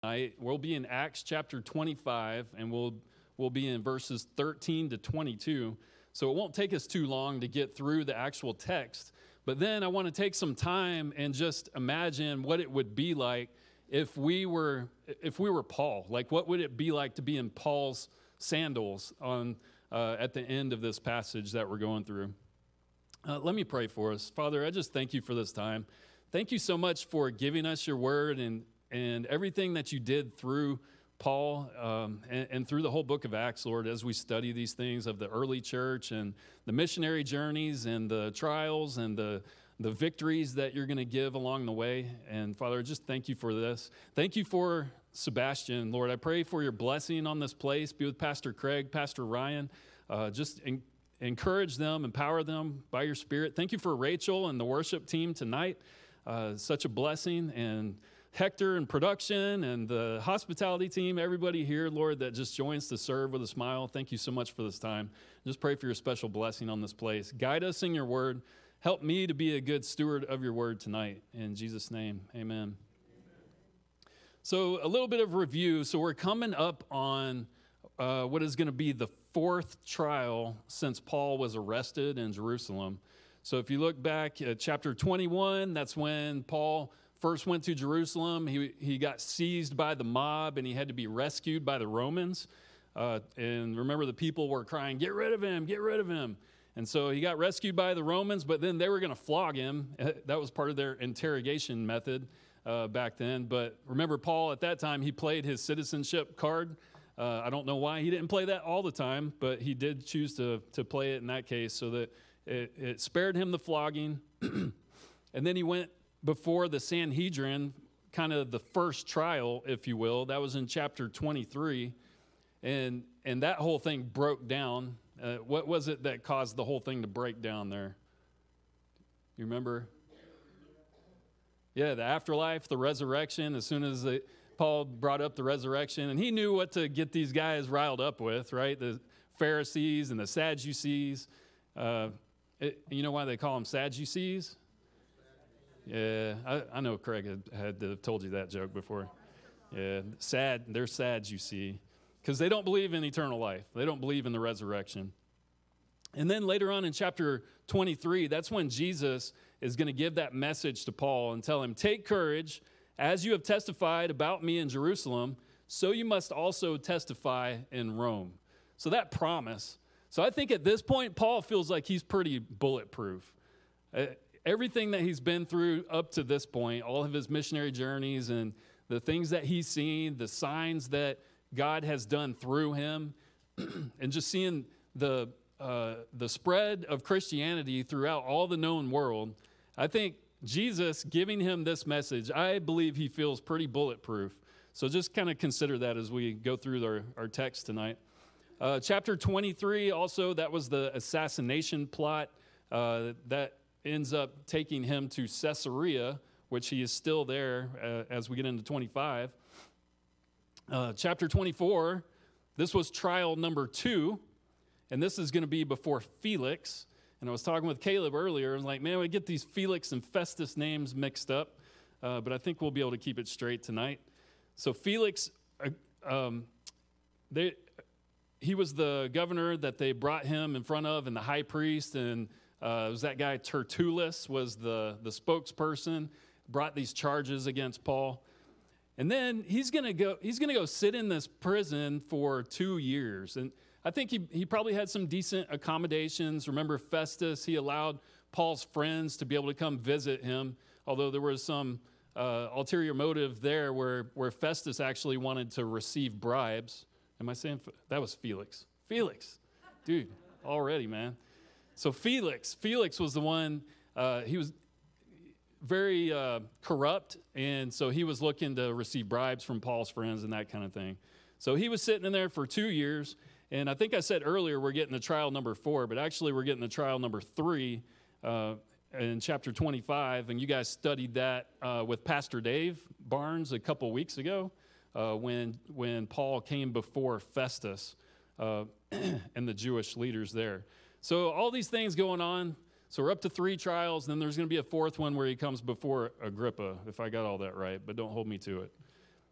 We'll be in Acts chapter 25, and we'll be in verses 13 to 22. So it won't take us too long to get through the actual text. But then I want to take some time and just imagine what it would be like if we were Paul. Like, what would it be like to be in Paul's sandals at the end of this passage that we're going through? Let me pray for us. Father, I just thank you for this time. Thank you so much for giving us your word and everything that you did through Paul and through the whole book of Acts, Lord, as we study these things of the early church and the missionary journeys and the trials and the victories that you're going to give along the way. And Father, just thank you for this. Thank you for Sebastian, Lord. I pray for your blessing on this place. Be with Pastor Craig, Pastor Ryan. Encourage them, empower them by your Spirit. Thank you for Rachel and the worship team tonight. Such a blessing. And Hector and production and the hospitality team, everybody here, Lord, that just joins to serve with a smile. Thank you so much for this time. Just pray for your special blessing on this place. Guide us in your word. Help me to be a good steward of your word tonight. In Jesus' name, amen. So a little bit of review. So we're coming up on what is going to be the fourth trial since Paul was arrested in Jerusalem. So if you look back at chapter 21, that's when Paul first went to Jerusalem. He got seized by the mob, and he had to be rescued by the Romans. And remember, the people were crying, "Get rid of him, get rid of him." And so he got rescued by the Romans, but then they were going to flog him. That was part of their interrogation method back then. But remember, Paul, at that time, he played his citizenship card. I don't know why he didn't play that all the time, but he did choose to play it in that case so that it spared him the flogging. And then he went before the Sanhedrin, kind of the first trial, if you will. That was in chapter 23. And that whole thing broke down. What was it that caused the whole thing to break down there? You remember? Yeah, the afterlife, the resurrection. As soon as Paul brought up the resurrection, and he knew what to get these guys riled up with, right? The Pharisees and the Sadducees. You know why they call them Sadducees? Yeah, I know Craig had to have told you that joke before. Yeah, they're sad, you see, because they don't believe in eternal life. They don't believe in the resurrection. And then later on in chapter 23, that's when Jesus is going to give that message to Paul and tell him, "Take courage, as you have testified about me in Jerusalem, so you must also testify in Rome." So that promise. So I think at this point, Paul feels like he's pretty bulletproof. Everything that he's been through up to this point, all of his missionary journeys and the things that he's seen, the signs that God has done through him, and just seeing the spread of Christianity throughout all the known world, I think Jesus giving him this message, I believe he feels pretty bulletproof. So just kind of consider that as we go through our text tonight. Chapter 23, also, that was the assassination plot that ends up taking him to Caesarea, which he is still there as we get into 25. Chapter 24, this was trial number 2, and this is going to be before Felix. And I was talking with Caleb earlier, and like, man, we get these Felix and Festus names mixed up, but I think we'll be able to keep it straight tonight. So Felix, he was the governor that they brought him in front of, and the high priest, and it was that guy Tertullus was the spokesperson, brought these charges against Paul. And then he's going to go sit in this prison for 2 years. And I think he probably had some decent accommodations. Remember Festus, he allowed Paul's friends to be able to come visit him, although there was some ulterior motive there where Festus actually wanted to receive bribes. Am I saying that was Felix? Felix, dude, already, man. So Felix was the one, he was very corrupt, and so he was looking to receive bribes from Paul's friends and that kind of thing. So he was sitting in there for 2 years, and I think I said earlier we're getting to trial number 4, but actually we're getting to trial number 3 in chapter 25, and you guys studied that with Pastor Dave Barnes a couple weeks ago when Paul came before Festus and the Jewish leaders there. So all these things going on. So we're up to 3 trials, and then there's going to be a 4th one where he comes before Agrippa, if I got all that right, but don't hold me to it.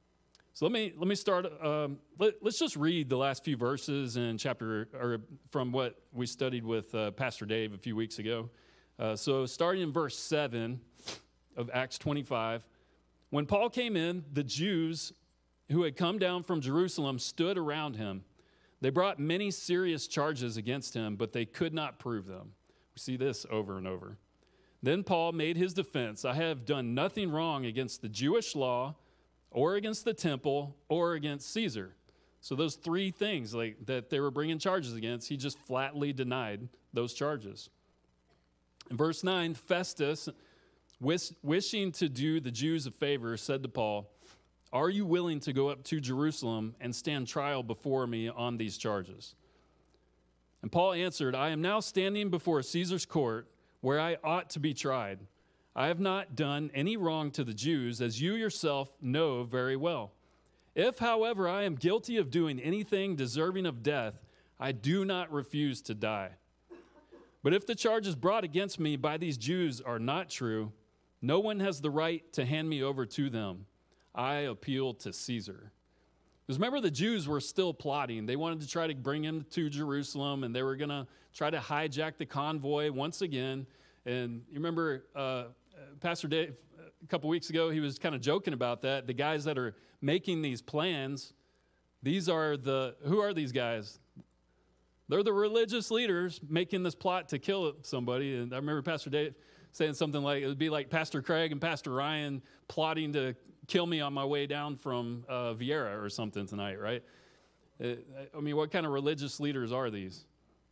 So let me start. Let's just read the last few verses in chapter, or from what we studied with Pastor Dave a few weeks ago. So starting in verse 7 of Acts 25, when Paul came in, the Jews who had come down from Jerusalem stood around him. They brought many serious charges against him, but they could not prove them. We see this over and over. Then Paul made his defense. I have done nothing wrong against the Jewish law, or against the temple, or against Caesar. So those three things that they were bringing charges against, he just flatly denied those charges. In verse 9, Festus, wishing to do the Jews a favor, said to Paul, "Are you willing to go up to Jerusalem and stand trial before me on these charges?" And Paul answered, "I am now standing before Caesar's court, where I ought to be tried. I have not done any wrong to the Jews, as you yourself know very well. If, however, I am guilty of doing anything deserving of death, I do not refuse to die. But if the charges brought against me by these Jews are not true, no one has the right to hand me over to them. I appeal to Caesar." Because remember, the Jews were still plotting. They wanted to try to bring him to Jerusalem, and they were going to try to hijack the convoy once again. And you remember Pastor Dave, a couple weeks ago, he was kind of joking about that. The guys that are making these plans, who are these guys? They're the religious leaders making this plot to kill somebody. And I remember Pastor Dave saying something like, it would be like Pastor Craig and Pastor Ryan plotting to kill me on my way down from Vieira or something tonight, right? I mean, what kind of religious leaders are these?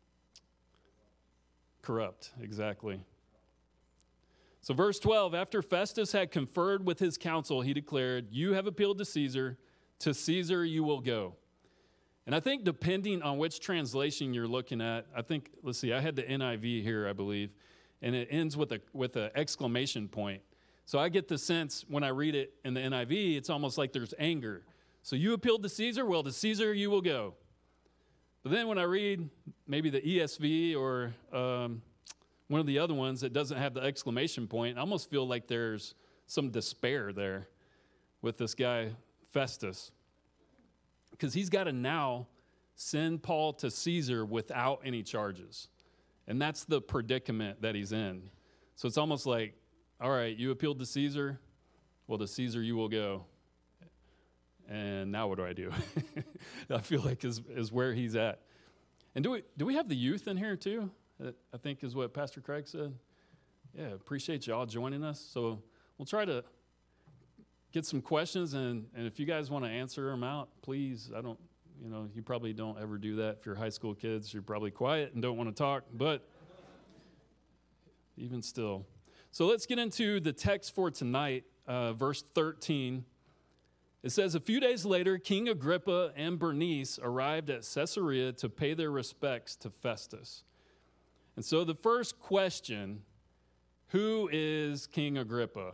Corrupt, exactly. So verse 12, after Festus had conferred with his council, he declared, "You have appealed to Caesar you will go." And I think depending on which translation you're looking at, I had the NIV here, I believe, and it ends with an exclamation point. So I get the sense when I read it in the NIV, it's almost like there's anger. So you appealed to Caesar? Well, to Caesar you will go. But then when I read maybe the ESV or one of the other ones that doesn't have the exclamation point, I almost feel like there's some despair there with this guy, Festus. Because he's got to now send Paul to Caesar without any charges. And that's the predicament that he's in. So it's almost like, all right, you appealed to Caesar? Well, to Caesar you will go. And now what do I do? I feel like is where he's at. And do we have the youth in here too? That I think is what Pastor Craig said. Yeah, appreciate y'all joining us. So we'll try to get some questions, and if you guys want to answer them out, please. You probably don't ever do that. If you're high school kids, you're probably quiet and don't want to talk, but even still. So let's get into the text for tonight, verse 13. It says, "A few days later, King Agrippa and Bernice arrived at Caesarea to pay their respects to Festus." And so the first question, who is King Agrippa?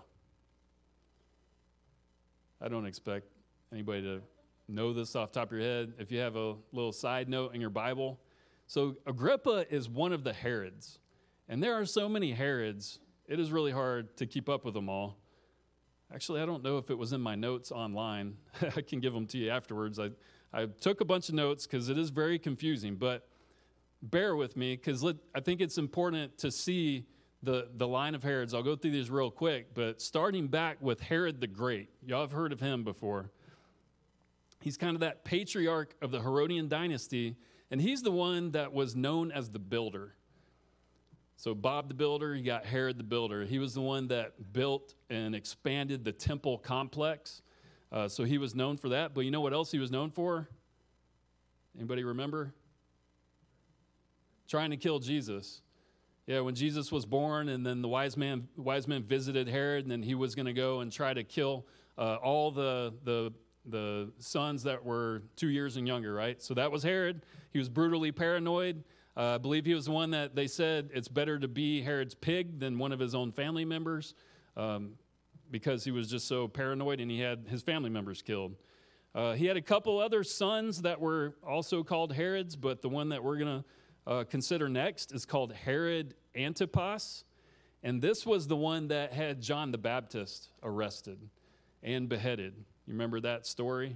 I don't expect anybody to know this off the top of your head. If you have a little side note in your Bible. So Agrippa is one of the Herods. And there are so many Herods, it is really hard to keep up with them all. Actually, I don't know if it was in my notes online. I can give them to you afterwards. I took a bunch of notes because it is very confusing, but bear with me because I think it's important to see the line of Herods. I'll go through these real quick, but starting back with Herod the Great. Y'all have heard of him before. He's kind of that patriarch of the Herodian dynasty, and he's the one that was known as the builder. So Bob the Builder, you got Herod the Builder. He was the one that built and expanded the temple complex. So he was known for that. But you know what else he was known for? Anybody remember? Trying to kill Jesus. Yeah, when Jesus was born, and then the wise men visited Herod, and then he was going to go and try to kill all the sons that were 2 years and younger, right? So that was Herod. He was brutally paranoid. I believe he was the one that they said it's better to be Herod's pig than one of his own family members because he was just so paranoid and he had his family members killed. He had a couple other sons that were also called Herods, but the one that we're going to consider next is called Herod Antipas. And this was the one that had John the Baptist arrested and beheaded. You remember that story?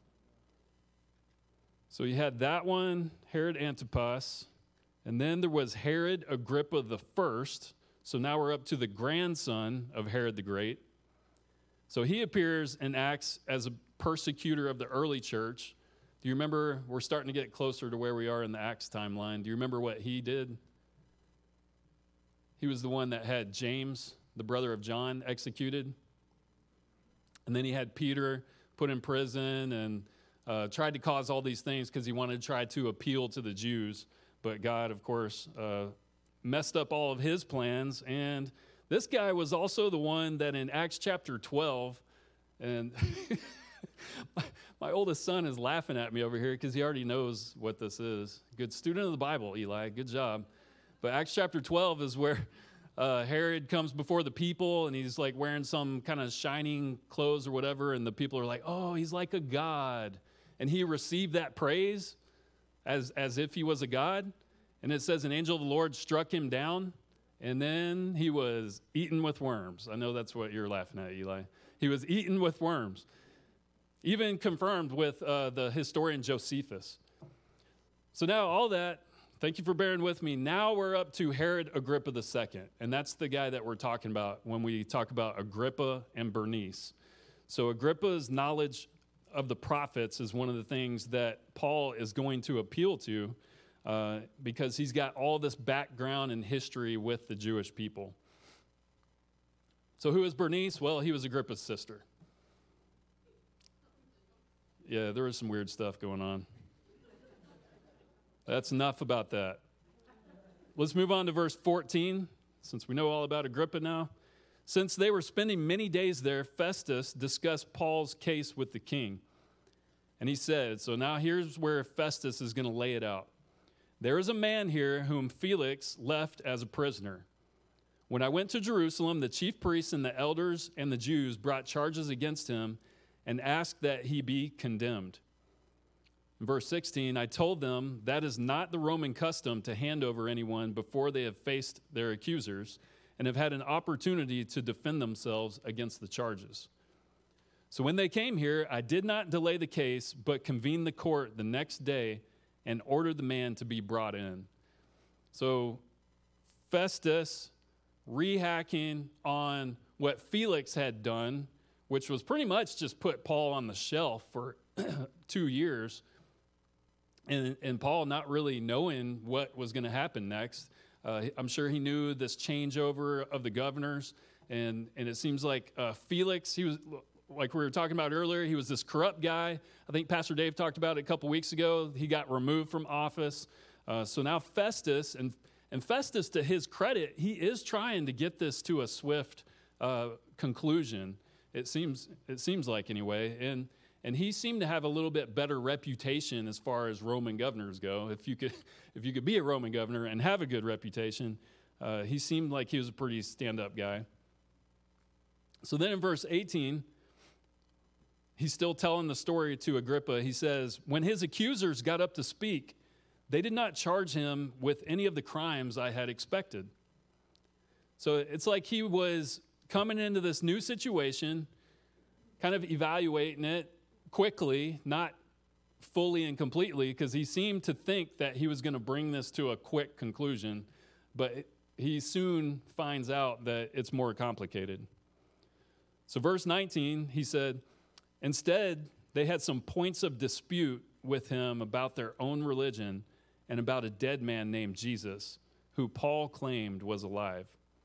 So you had that one, Herod Antipas, and then there was Herod Agrippa the First. So now we're up to the grandson of Herod the Great. So he appears in Acts as a persecutor of the early church. Do you remember? We're starting to get closer to where we are in the Acts timeline. Do you remember what he did? He was the one that had James, the brother of John, executed. And then he had Peter put in prison and tried to cause all these things because he wanted to try to appeal to the Jews. But God, of course, messed up all of his plans. And this guy was also the one that in Acts chapter 12, and my oldest son is laughing at me over here because he already knows what this is. Good student of the Bible, Eli. Good job. But Acts chapter 12 is where Herod comes before the people, and he's like wearing some kind of shining clothes or whatever, and the people are like, oh, he's like a god. And he received that praise as if he was a god. And it says an angel of the Lord struck him down, and then he was eaten with worms. I know that's what you're laughing at, Eli. He was eaten with worms. Even confirmed with the historian Josephus. So now all that, thank you for bearing with me. Now we're up to Herod Agrippa II, and that's the guy that we're talking about when we talk about Agrippa and Bernice. So Agrippa's knowledge of the prophets is one of the things that Paul is going to appeal to because he's got all this background and history with the Jewish people. So who is Bernice? Well, he was Agrippa's sister. Yeah, there was some weird stuff going on. That's enough about that. Let's move on to verse 14, since we know all about Agrippa now. Since they were spending many days there, Festus discussed Paul's case with the king. And he said, so now here's where Festus is going to lay it out. There is a man here whom Felix left as a prisoner. When I went to Jerusalem, the chief priests and the elders and the Jews brought charges against him and asked that he be condemned. In verse 16, I told them that is not the Roman custom to hand over anyone before they have faced their accusers and have had an opportunity to defend themselves against the charges. So when they came here, I did not delay the case, but convened the court the next day and ordered the man to be brought in. So Festus rehacking on what Felix had done, which was pretty much just put Paul on the shelf for 2 years, and Paul not really knowing what was going to happen next. I'm sure he knew this changeover of the governors, and it seems like Felix, he was, like we were talking about earlier, he was this corrupt guy. I think Pastor Dave talked about it a couple weeks ago. He got removed from office. So now Festus, and Festus, to his credit, he is trying to get this to a swift conclusion. It seems like anyway, and he seemed to have a little bit better reputation as far as Roman governors go. If you could be a Roman governor and have a good reputation, he seemed like he was a pretty stand-up guy. So then in verse 18, he's still telling the story to Agrippa. He says, when his accusers got up to speak, they did not charge him with any of the crimes I had expected. So it's like he was coming into this new situation, kind of evaluating it quickly, not fully and completely, because he seemed to think that he was going to bring this to a quick conclusion, but he soon finds out that it's more complicated. So verse 19, he said, instead, they had some points of dispute with him about their own religion and about a dead man named Jesus, who Paul claimed was alive.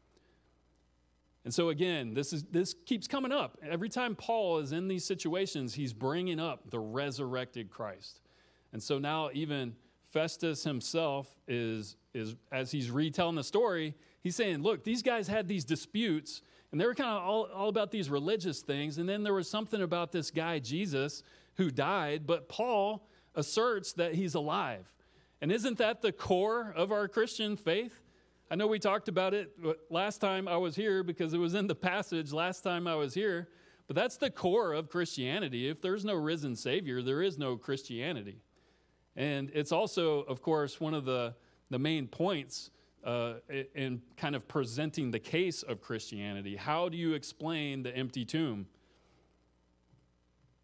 And so again, this keeps coming up. Every time Paul is in these situations, he's bringing up the resurrected Christ. And so now even Festus himself is as he's retelling the story, he's saying, look, these guys had these disputes, and they were kind of all about these religious things. And then there was something about this guy, Jesus, who died, but Paul asserts that he's alive. And isn't that the core of our Christian faith? I know we talked about it last time I was here because it was in the passage last time I was here, but that's the core of Christianity. If there's no risen Savior, there is no Christianity. And it's also, of course, one of the main points in kind of presenting the case of Christianity. How do you explain the empty tomb?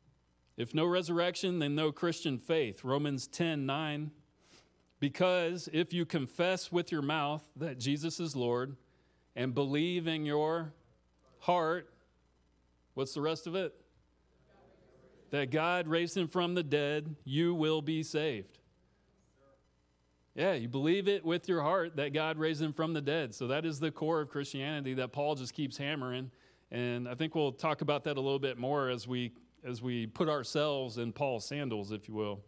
If no resurrection, then no Christian faith. Romans 10:9. Because if you confess with your mouth that Jesus is Lord and believe in your heart, what's the rest of it? That God raised him from the dead, you will be saved. Yeah, you believe it with your heart that God raised him from the dead. So that is the core of Christianity that Paul just keeps hammering. And I think we'll talk about that a little bit more as we put ourselves in Paul's sandals, if you will.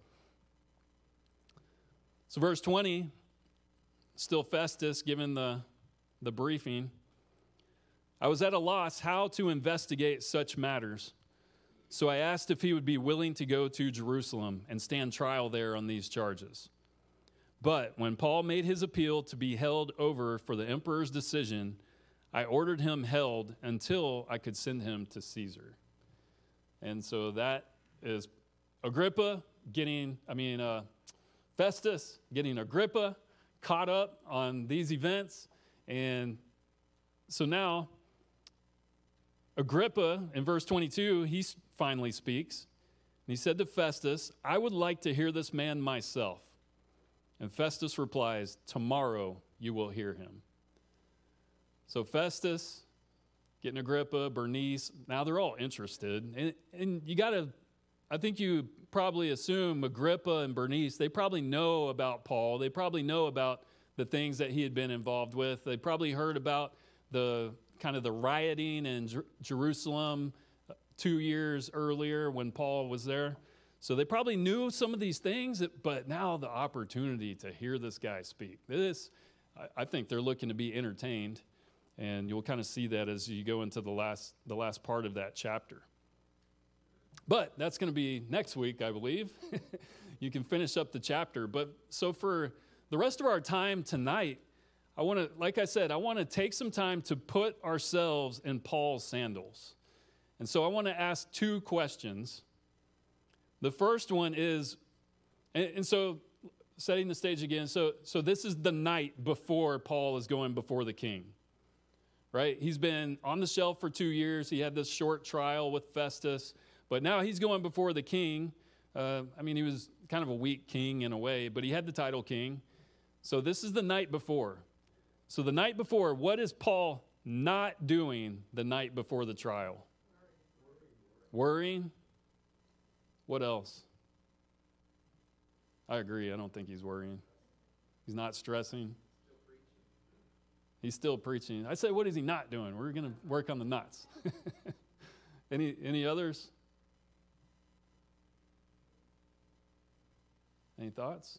So verse 20, still Festus giving the briefing. I was at a loss how to investigate such matters. So I asked if he would be willing to go to Jerusalem and stand trial there on these charges. But when Paul made his appeal to be held over for the emperor's decision, I ordered him held until I could send him to Caesar. And so that is Festus getting Agrippa caught up on these events. And so now, Agrippa, in verse 22, he finally speaks. And he said to Festus, I would like to hear this man myself. And Festus replies, tomorrow you will hear him. So Festus, getting Agrippa, Bernice, now they're all interested. And you got to, I think you probably assume Agrippa and Bernice, they probably know about Paul. They probably know about the things that he had been involved with. They probably heard about the kind of the rioting in Jerusalem 2 years earlier when Paul was there. So they probably knew some of these things, but now the opportunity to hear this guy speak. I think they're looking to be entertained, and you'll kind of see that as you go into the last part of that chapter. But that's going to be next week, I believe. You can finish up the chapter. But so for the rest of our time tonight, I want to take some time to put ourselves in Paul's sandals. And so I want to ask two questions. The first one is, and so setting the stage again, so this is the night before Paul is going before the king, right? He's been on the shelf for 2 years. He had this short trial with Festus. But now he's going before the king. He was kind of a weak king in a way, but he had the title king. So this is the night before. So the night before, what is Paul not doing the night before the trial? Worrying. What else? I agree. I don't think he's worrying. He's not stressing. He's still preaching. I say, what is he not doing? We're going to work on the knots. Any others? Any thoughts?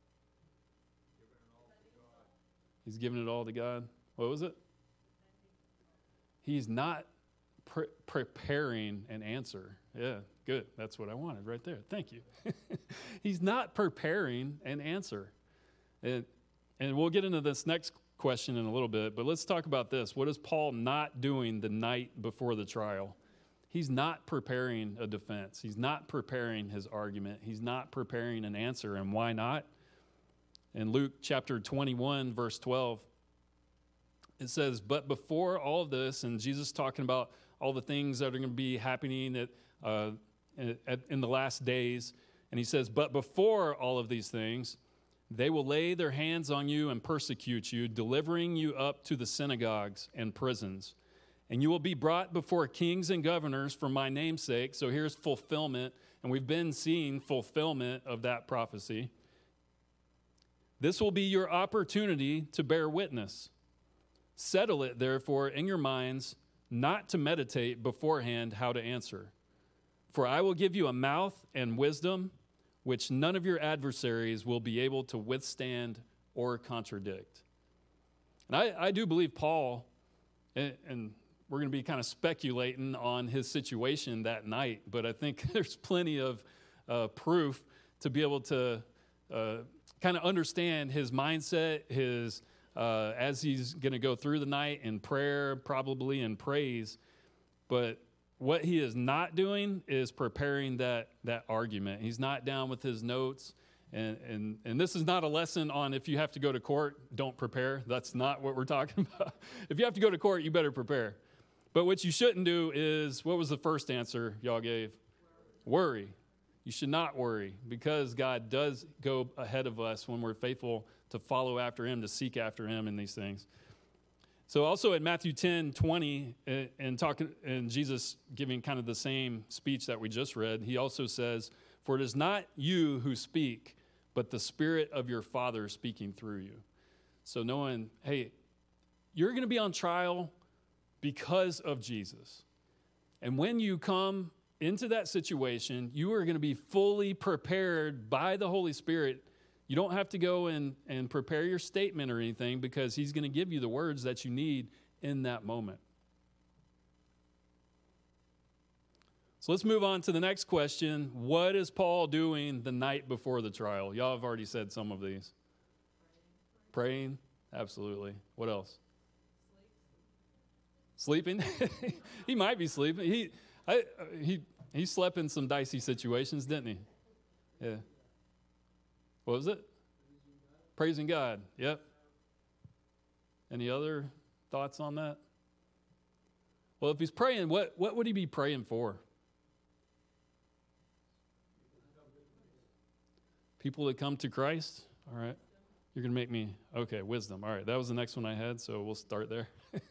He's giving it all to God. What was it? He's not preparing an answer. Yeah, good. That's what I wanted right there. Thank you. He's not preparing an answer. And we'll get into this next question in a little bit, but let's talk about this. What is Paul not doing the night before the trial? He's not preparing a defense. He's not preparing his argument. He's not preparing an answer. And why not? In Luke chapter 21, verse 12, it says, but before all of this, and Jesus talking about all the things that are going to be happening in the last days, and he says, but before all of these things, they will lay their hands on you and persecute you, delivering you up to the synagogues and prisons. And you will be brought before kings and governors for my name's sake. So here's fulfillment. And we've been seeing fulfillment of that prophecy. This will be your opportunity to bear witness. Settle it, therefore, in your minds, not to meditate beforehand how to answer. For I will give you a mouth and wisdom, which none of your adversaries will be able to withstand or contradict. And I do believe Paul, and we're going to be kind of speculating on his situation that night, but I think there's plenty of proof to be able to kind of understand his mindset, as he's going to go through the night in prayer, probably in praise. But what he is not doing is preparing that argument. He's not down with his notes. And this is not a lesson on if you have to go to court, don't prepare. That's not what we're talking about. If you have to go to court, you better prepare. But what you shouldn't do is, what was the first answer y'all gave? Worry. You should not worry, because God does go ahead of us when we're faithful to follow after him, to seek after him in these things. So also in Matthew 10:20, and Jesus giving kind of the same speech that we just read, he also says, "For it is not you who speak, but the Spirit of your Father speaking through you." So knowing, hey, you're going to be on trial because of Jesus. And when you come into that situation, you are going to be fully prepared by the Holy Spirit. You don't have to go and prepare your statement or anything, because he's going to give you the words that you need in that moment. So let's move on to the next question. What is Paul doing the night before the trial? Y'all have already said some of these. Praying? Absolutely. What else? Sleeping? He might be sleeping. He slept in some dicey situations, didn't he? Yeah. What was it? Praising God. Yep. Any other thoughts on that? Well, if he's praying, what would he be praying for? People that come to Christ? All right. You're going to make me, okay, wisdom. All right, that was the next one I had, so we'll start there.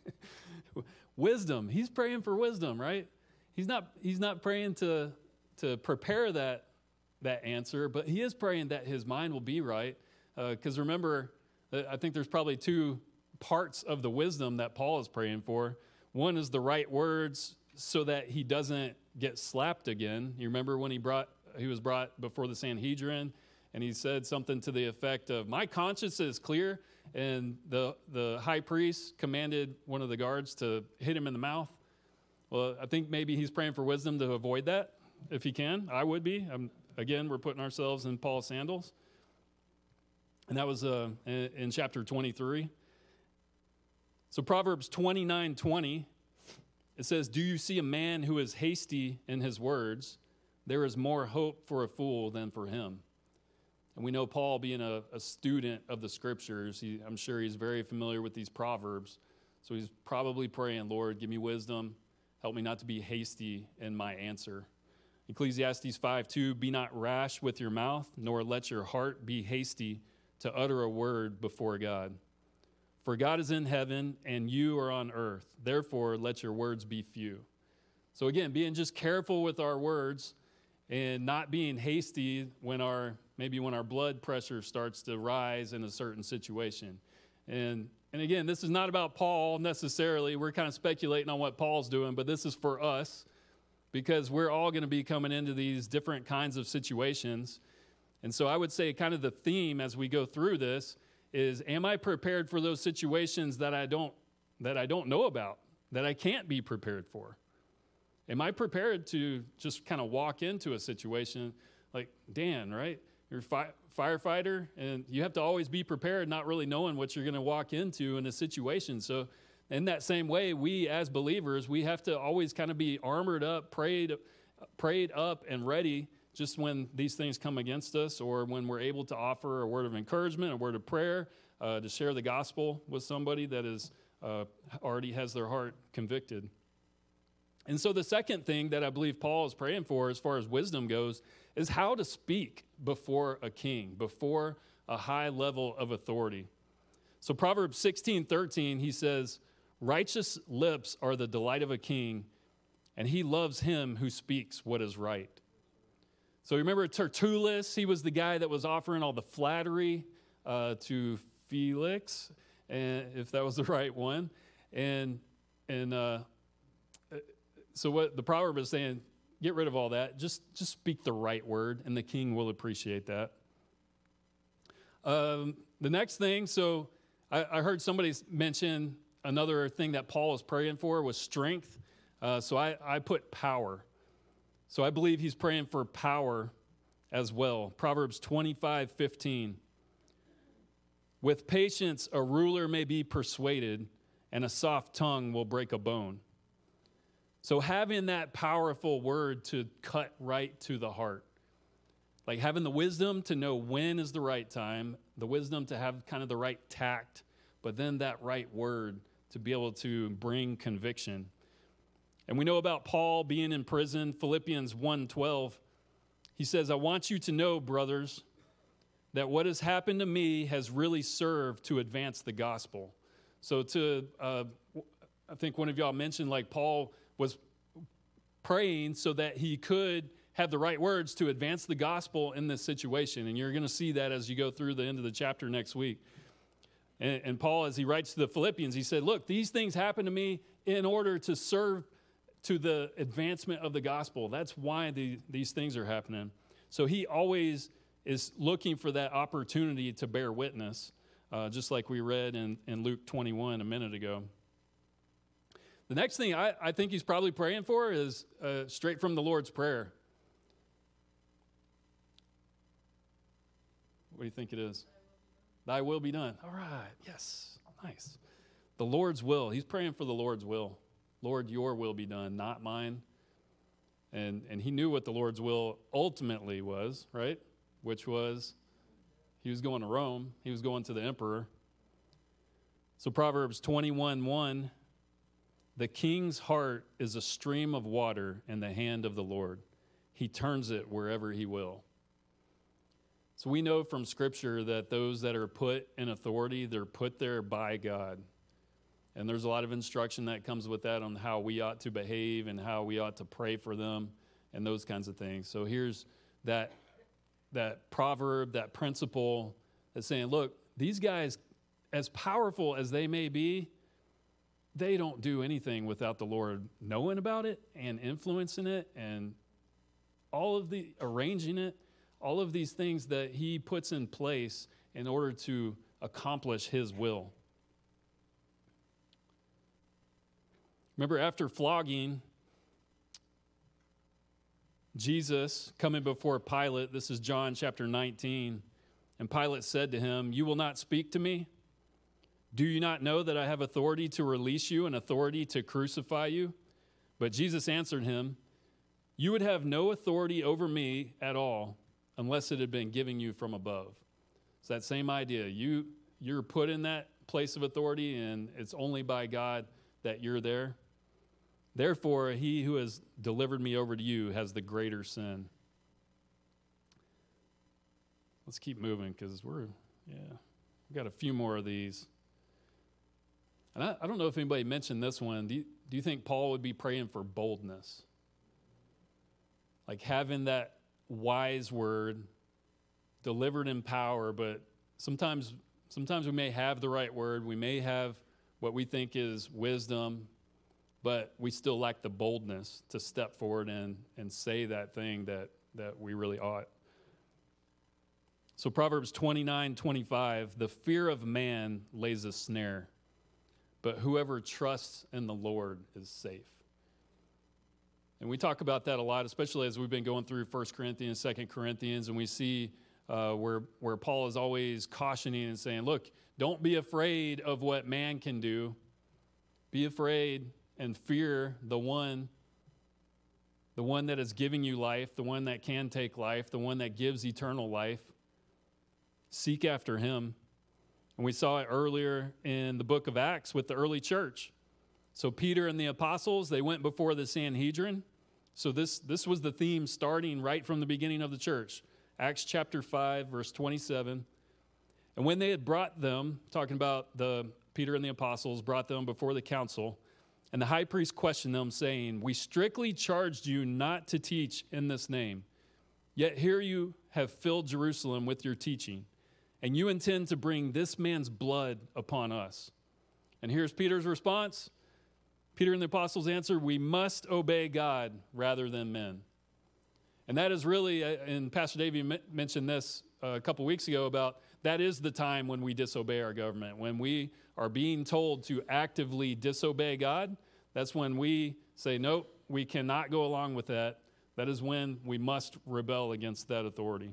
Wisdom. He's praying for wisdom, right? He's not praying to prepare that answer, but he is praying that his mind will be right. Because remember, I think there's probably two parts of the wisdom that Paul is praying for. One is the right words so that he doesn't get slapped again. You remember when he was brought before the Sanhedrin, and he said something to the effect of, "My conscience is clear," and the high priest commanded one of the guards to hit him in the mouth. Well, I think maybe he's praying for wisdom to avoid that, if he can. I would be. Again, we're putting ourselves in Paul's sandals. And that was in chapter 23. So Proverbs 29:20, it says, "Do you see a man who is hasty in his words? There is more hope for a fool than for him." And we know Paul, being a student of the scriptures, I'm sure he's very familiar with these proverbs. So he's probably praying, "Lord, give me wisdom. Help me not to be hasty in my answer." Ecclesiastes 5:2, "Be not rash with your mouth, nor let your heart be hasty to utter a word before God. For God is in heaven, and you are on earth. Therefore, let your words be few." So again, being just careful with our words and not being hasty when our blood pressure starts to rise in a certain situation. And again, this is not about Paul necessarily. We're kind of speculating on what Paul's doing, but this is for us, because we're all going to be coming into these different kinds of situations. And so I would say kind of the theme as we go through this is, am I prepared for those situations that I don't know about, that I can't be prepared for? Am I prepared to just kind of walk into a situation like Dan, right? You're a firefighter, and you have to always be prepared, not really knowing what you're going to walk into in a situation. So in that same way, we as believers, we have to always kind of be armored up, prayed up and ready just when these things come against us, or when we're able to offer a word of encouragement, a word of prayer, to share the gospel with somebody that is already has their heart convicted. And so the second thing that I believe Paul is praying for as far as wisdom goes is how to speak before a king, before a high level of authority. So Proverbs 16:13, he says, "Righteous lips are the delight of a king, and he loves him who speaks what is right." So remember Tertullus, he was the guy that was offering all the flattery to Felix, and if that was the right one. So what the proverb is saying, get rid of all that. Just speak the right word, and the king will appreciate that. The next thing, so I heard somebody mention another thing that Paul was praying for was strength. So I put power. So I believe he's praying for power as well. Proverbs 25:15. "With patience a ruler may be persuaded, and a soft tongue will break a bone." So having that powerful word to cut right to the heart. Like having the wisdom to know when is the right time, the wisdom to have kind of the right tact, but then that right word to be able to bring conviction. And we know about Paul being in prison. Philippians 1:12, he says, I want you to know, brothers, that what has happened to me has really served to advance the gospel. So I think one of y'all mentioned, like, Paul was praying so that he could have the right words to advance the gospel in this situation. And you're going to see that as you go through the end of the chapter next week. And Paul, as he writes to the Philippians, he said, look, these things happened to me in order to serve to the advancement of the gospel. That's why these things are happening. So he always is looking for that opportunity to bear witness, just like we read in Luke 21 a minute ago. The next thing I think he's probably praying for is straight from the Lord's Prayer. What do you think it is? Thy will be done. All right. Yes. Nice. The Lord's will. He's praying for the Lord's will. Lord, your will be done, not mine. And he knew what the Lord's will ultimately was, right? Which was he was going to Rome. He was going to the emperor. So Proverbs 21:1, the king's heart is a stream of water in the hand of the Lord. He turns it wherever he will. So we know from Scripture that those that are put in authority, they're put there by God. And there's a lot of instruction that comes with that on how we ought to behave and how we ought to pray for them and those kinds of things. So here's that proverb, that principle that's saying, look, these guys, as powerful as they may be, they don't do anything without the Lord knowing about it and influencing it and all of the arranging it, all of these things that he puts in place in order to accomplish his will. Remember, after flogging, Jesus coming before Pilate, this is John chapter 19, and Pilate said to him, you will not speak to me? Do you not know that I have authority to release you and authority to crucify you? But Jesus answered him, you would have no authority over me at all unless it had been given you from above. It's that same idea. You're put in that place of authority, and it's only by God that you're there. Therefore, he who has delivered me over to you has the greater sin. Let's keep moving because we've got a few more of these. And I don't know if anybody mentioned this one. Do you think Paul would be praying for boldness? Like having that wise word delivered in power, but sometimes we may have the right word. We may have what we think is wisdom, but we still lack the boldness to step forward and say that thing that we really ought. So Proverbs 29:25, the fear of man lays a snare, but whoever trusts in the Lord is safe. And we talk about that a lot, especially as we've been going through 1 Corinthians, 2 Corinthians, and we see where Paul is always cautioning and saying, look, don't be afraid of what man can do. Be afraid and fear the one that is giving you life, the one that can take life, the one that gives eternal life. Seek after him. And we saw it earlier in the book of Acts with the early church. So Peter and the apostles, they went before the Sanhedrin. So this was the theme starting right from the beginning of the church. Acts chapter 5, verse 27. And when they had brought them, talking about Peter and the apostles, brought them before the council, and the high priest questioned them, saying, we strictly charged you not to teach in this name. Yet here you have filled Jerusalem with your teaching, and you intend to bring this man's blood upon us. And here's Peter's response. Peter and the apostles answered, we must obey God rather than men. And that is really, and Pastor Davey mentioned this a couple weeks ago about that is the time when we disobey our government. When we are being told to actively disobey God, that's when we say, nope, we cannot go along with that. That is when we must rebel against that authority.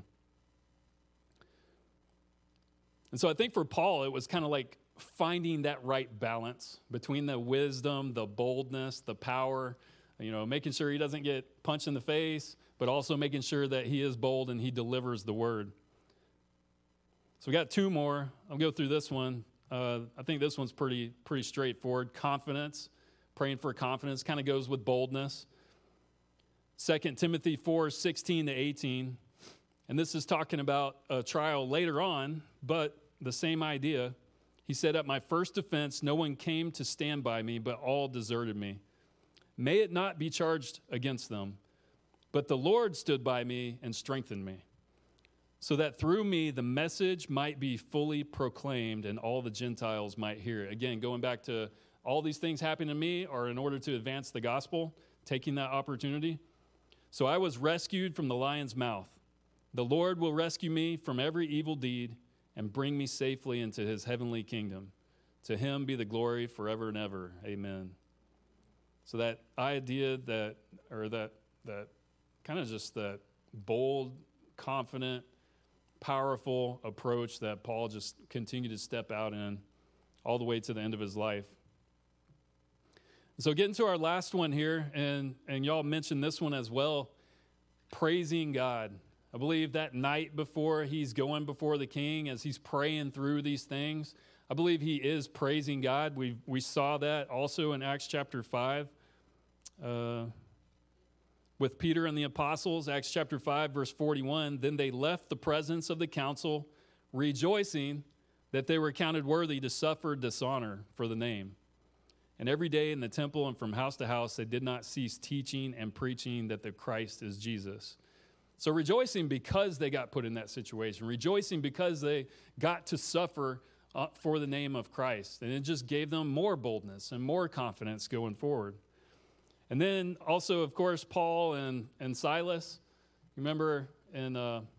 And so I think for Paul, it was kind of like finding that right balance between the wisdom, the boldness, the power, making sure he doesn't get punched in the face, but also making sure that he is bold and he delivers the word. So we got two more. I'll go through this one. I think this one's pretty straightforward. Confidence. Praying for confidence kind of goes with boldness. 2 Timothy 4:16-18. And this is talking about a trial later on, but the same idea. He said, "At my first defense, no one came to stand by me, but all deserted me. May it not be charged against them. But the Lord stood by me and strengthened me, so that through me the message might be fully proclaimed and all the Gentiles might hear it." Again, going back to all these things happening to me are in order to advance the gospel, taking that opportunity. "So I was rescued from the lion's mouth. The Lord will rescue me from every evil deed and bring me safely into his heavenly kingdom. To him be the glory forever and ever. Amen." So that idea that kind of just that bold, confident, powerful approach that Paul just continued to step out in all the way to the end of his life. So getting to our last one here, and y'all mentioned this one as well, praising God. I believe that night before he's going before the king, as he's praying through these things, I believe he is praising God. We saw that also in Acts chapter 5 with Peter and the apostles. Acts chapter 5, verse 41, "Then they left the presence of the council, rejoicing that they were counted worthy to suffer dishonor for the name. And every day in the temple and from house to house, they did not cease teaching and preaching that the Christ is Jesus." So rejoicing because they got put in that situation, rejoicing because they got to suffer for the name of Christ. And it just gave them more boldness and more confidence going forward. And then also, of course, Paul and Silas. Remember in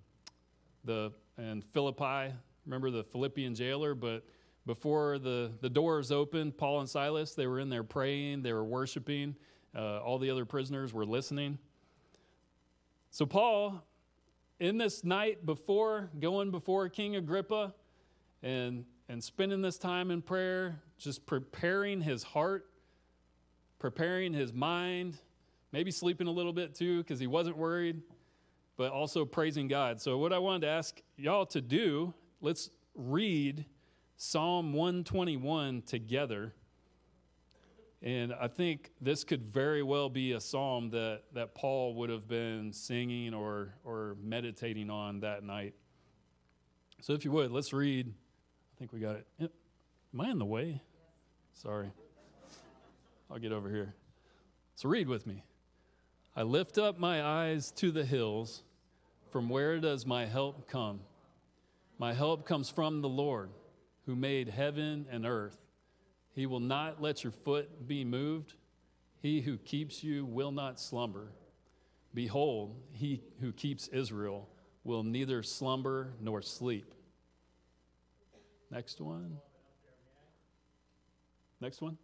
Philippi, remember the Philippian jailer, but before the doors opened, Paul and Silas, they were in there praying, they were worshiping. All the other prisoners were listening. So Paul, in this night before, going before King Agrippa and spending this time in prayer, just preparing his heart, preparing his mind, maybe sleeping a little bit too because he wasn't worried, but also praising God. So what I wanted to ask y'all to do, let's read Psalm 121 together. And I think this could very well be a psalm that Paul would have been singing or meditating on that night. So if you would, let's read. I think we got it. Yep. Am I in the way? Sorry. I'll get over here. So read with me. "I lift up my eyes to the hills. From where does my help come? My help comes from the Lord, who made heaven and earth. He will not let your foot be moved. He who keeps you will not slumber. Behold, he who keeps Israel will neither slumber nor sleep." Next one. Next one.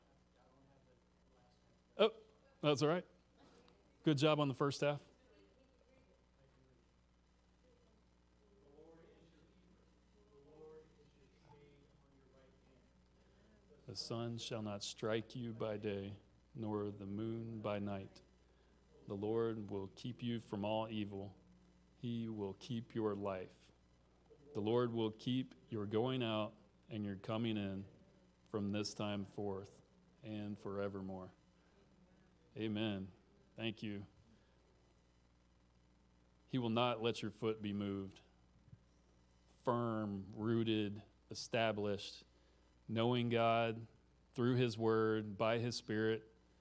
Oh, that's all right. Good job on the first half. "The sun shall not strike you by day, nor the moon by night. The Lord will keep you from all evil. He will keep your life. The Lord will keep your going out and your coming in from this time forth and forevermore." Amen. Thank you. He will not let your foot be moved. Firm, rooted, established, knowing God through his word, by his Spirit.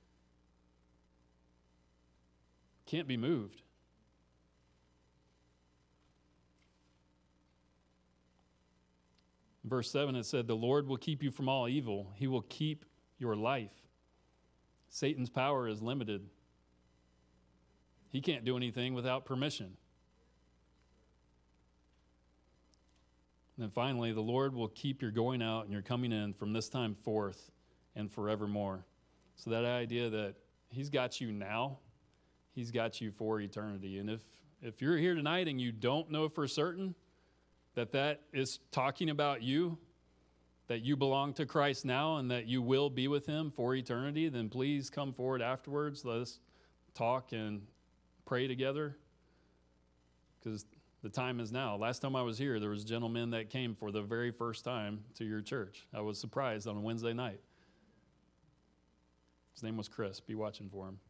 Can't be moved. In verse 7, it said, "The Lord will keep you from all evil. He will keep your life." Satan's power is limited. He can't do anything without permission. And then finally, "The Lord will keep your going out and your coming in from this time forth and forevermore." So that idea that he's got you now, he's got you for eternity. And if you're here tonight and you don't know for certain that is talking about you, that you belong to Christ now and that you will be with him for eternity, then please come forward afterwards. Let us talk and pray together, because the time is now. Last time I was here, there was gentlemen that came for the very first time to your church. I was surprised on a Wednesday night. His name was Chris. Be watching for him.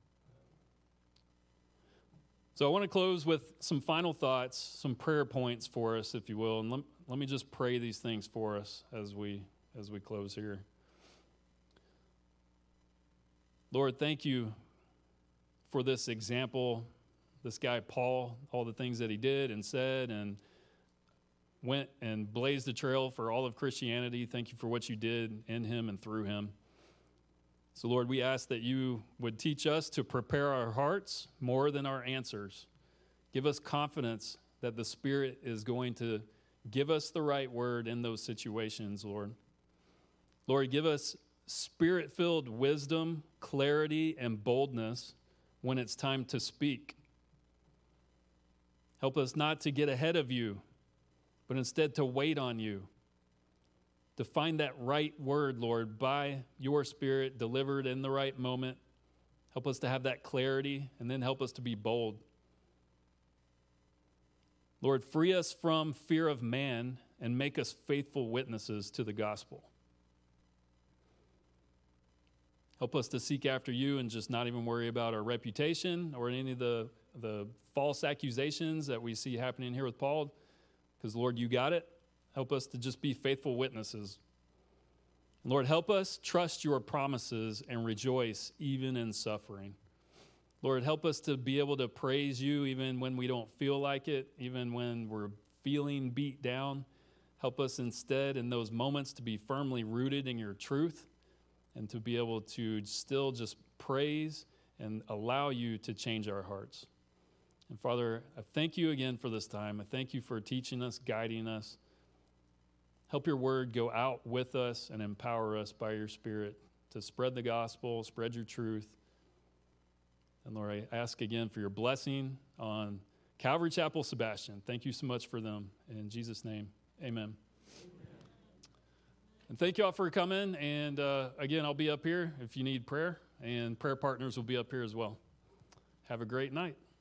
So I want to close with some final thoughts, some prayer points for us, if you will. And let me just pray these things for us as we close here. Lord, thank you for this example, this guy Paul, all the things that he did and said and went and blazed the trail for all of Christianity. Thank you for what you did in him and through him. So, Lord, we ask that you would teach us to prepare our hearts more than our answers. Give us confidence that the Spirit is going to give us the right word in those situations, Lord. Lord, give us Spirit-filled wisdom, clarity, and boldness when it's time to speak. Help us not to get ahead of you, but instead to wait on you, to find that right word, Lord, by your Spirit, delivered in the right moment. Help us to have that clarity, and then help us to be bold. Lord, free us from fear of man and make us faithful witnesses to the gospel. Help us to seek after you and just not even worry about our reputation or any of the false accusations that we see happening here with Paul, because, Lord, you got it. Help us to just be faithful witnesses. Lord, help us trust your promises and rejoice even in suffering. Lord, help us to be able to praise you even when we don't feel like it, even when we're feeling beat down. Help us instead in those moments to be firmly rooted in your truth and to be able to still just praise and allow you to change our hearts. And Father, I thank you again for this time. I thank you for teaching us, guiding us. Help your word go out with us and empower us by your Spirit to spread the gospel, spread your truth. And Lord, I ask again for your blessing on Calvary Chapel Sebastian. Thank you so much for them. In Jesus' name, amen. And thank you all for coming. And again, I'll be up here if you need prayer, and prayer partners will be up here as well. Have a great night.